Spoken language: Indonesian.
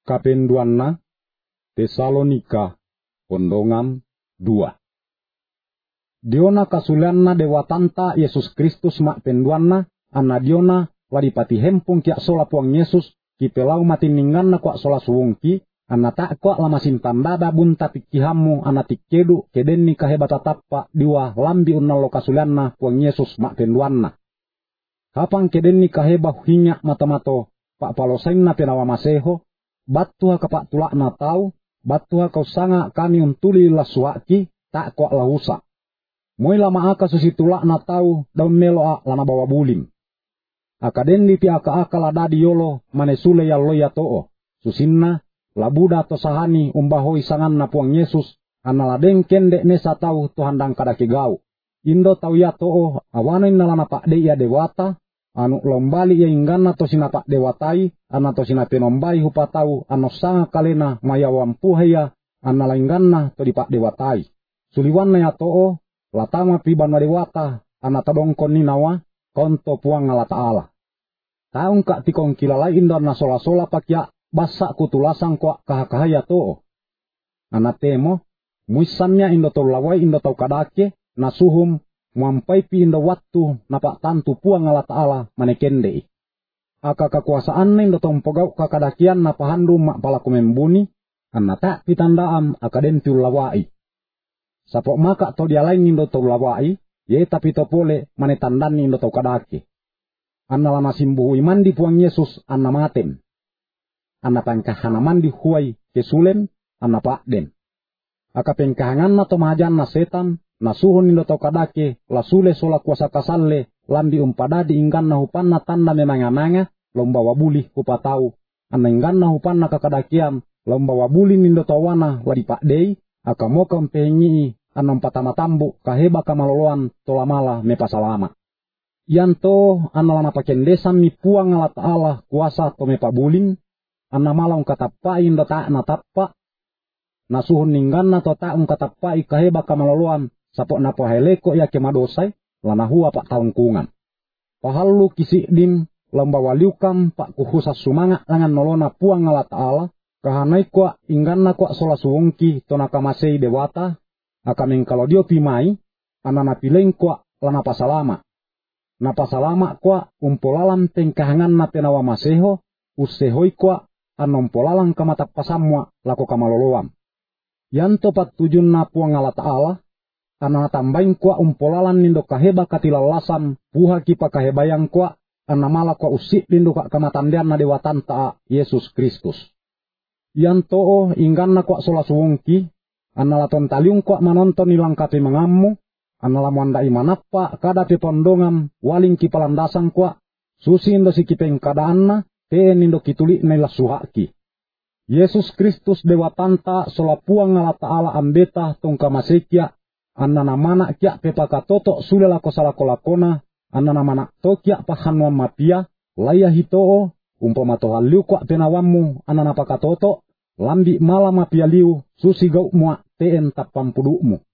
kapenduanna Tesalonika pondongan 2. Diona kasulianna dewatanta Yesus Kristus mak penduanna anna diona wadipati hempung kia sola puang Yesus kipelau matiningganna kwa sola suwungki anna tak kwa lamasin tandada bunta pikihamu anna tikedu kedenni kahebata tappa diwa lambi unnallo kasulianna puang Yesus mak penduanna. Kapang kedenni kaheba hinyak mata-mato pak palosainna penawa maseho battuha kapak tulakna tau battuha kau sanga kami untuli lasuaki tak kwa lahusa. Moi lama aka susitulak na tau daun meloa lana bawa bulim. Akadendi pi aka ladadi yolo manesule ya loya to'o. Susinna labuda to sahani umbahoi sangan na puang Yesus analadeng kende nesa tau tohandang kadake gau. Indo tau ya to'o awanin nalana pak de ya dewata anu lombali ya inggana to sinapak dewatai ana to sinapenombai hupa tau ano sanga kalena mayawampuhaya analingganna to di pak dewatai. Suliwanna ya to'o latama piban wadewata anata dongkon ninawa konto puang ala ta'ala. Taung kak tikong kilalai indon na sola-sola pakya basa kutulasang kwa kahakahaya to'o. Anatemo muisannya indo tolawai indo tau kadake nasuhum muampai pi indo wattu napak tantu puang ala ta'ala manekendei. Aka kekuasaan na indo tompogau kakadakian na pahandu mak palaku membuni anata pitandaam akadenti ulawai. Sapok maka to dia lain indo tau lawai, ye tapi to pole manetandani indo tau kadake. Anna lama simbuhu iman di puang Yesus anna matem. Anna pangkahana mandi huai kesulen anna pakden. Aka pengkahangan na to mahajan na setan, na suhun indo tau kadake, lasule sola kuasa kasalle, lambi umpada diinggan na hupan na tanda memanga-manga, lomba wabuli hupatau. Anna inggan na hupan na kakadakian, lomba wabuli indo tau wana wadipakdei, aka moka mpenyi anam patama tambu kaheba kamaloloan tolamala mepasalama. Yanto analama pakendesan mi puang ala ta'ala kuasa to mepabuling anna malang katappai inda ta' na tappa nasuhun ningganna to ta'ung katappai kaheba kamaloloan sapok na paheleko ya kemadosai lana hua pak taungkungan. Pahallu kisi dim lamba waliukam pak kuhusas sumanga langan nolona puang ala ta'ala kahanai kwa ingganna kwa sola suwungki to nakamasei dewata akameng kalau dio pimai anana pileng kwa lana pasalama. Na pasalama kwa umpolalam tengkahangan na penawa maseho usehoi kwa anompolalang kamatap pasamwa lako kamaloloam. Yanto patujun na puang ala ta'ala anana tambain kwa umpolalan nindo kaheba katilalasan puha kipa kahebayang kwa anamala kwa usik nindo kamatandian na dewatan ta'a Yesus Kristus. Yanto ingganna kwa sola suwungki analaton taliung kwa manonton ilang kape mengammu, analamuanda imanappa kada pe pondongam waling kipalandasan kwa, susi indo si kipeng kadaanna, teen indo kituli na ilasuhaki. Yesus Kristus dewatanta solapuang ala ta'ala ambeta tongka masekia, ananamana kia pepaka toto sulela kosalako-lakona, ananamana tokia pahanwa mapia, laya hitoo, umpamato haliu kwa penawamu ananapaka toto, lambi malam mapia liu susi gau mua teen tapampudukmu.